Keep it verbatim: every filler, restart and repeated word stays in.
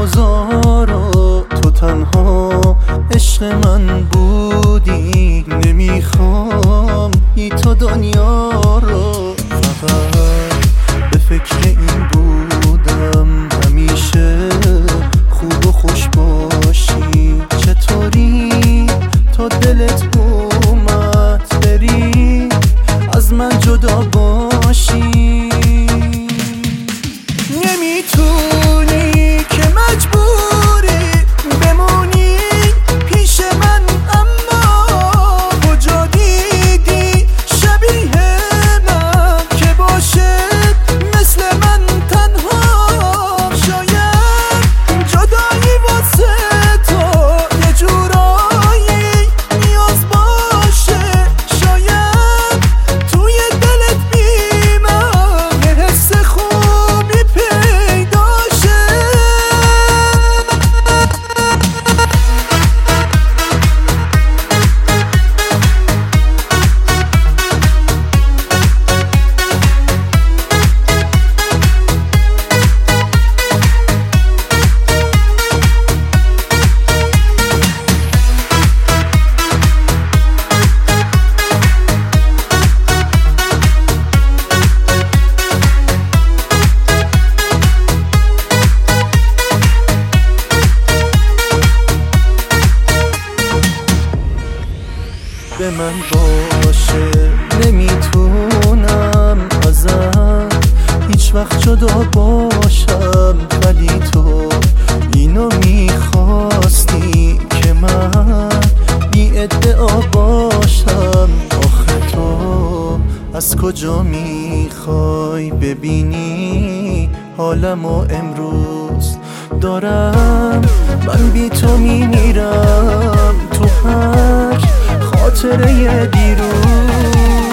بازارا تو تنها عشق من بودی. نمیخوام بی تو دنیا رو، فقط به فکر این بودم همیشه خوب و خوش باشی. چطوری تا دلت اومد بری از من جدا باشی؟ نمیتونی که مجبوری بمونی پیش من، اما کجا دیدی شبیه من که باشه مثل من تنها؟ شاید جدایی واسه تو یه جورایی نیاز باشه، شاید توی دلت بی من یه حس خوبی پیدا شه. به من باشه نمیتونم ازم هیچ وقت جدا باشم، ولی تو اینو میخواستی که من بی ادعا باشم. آخه تو از کجا میخوای ببینی حالمو امروز دارم؟ من بی تو میمیرم تو هر خاطره دیروز.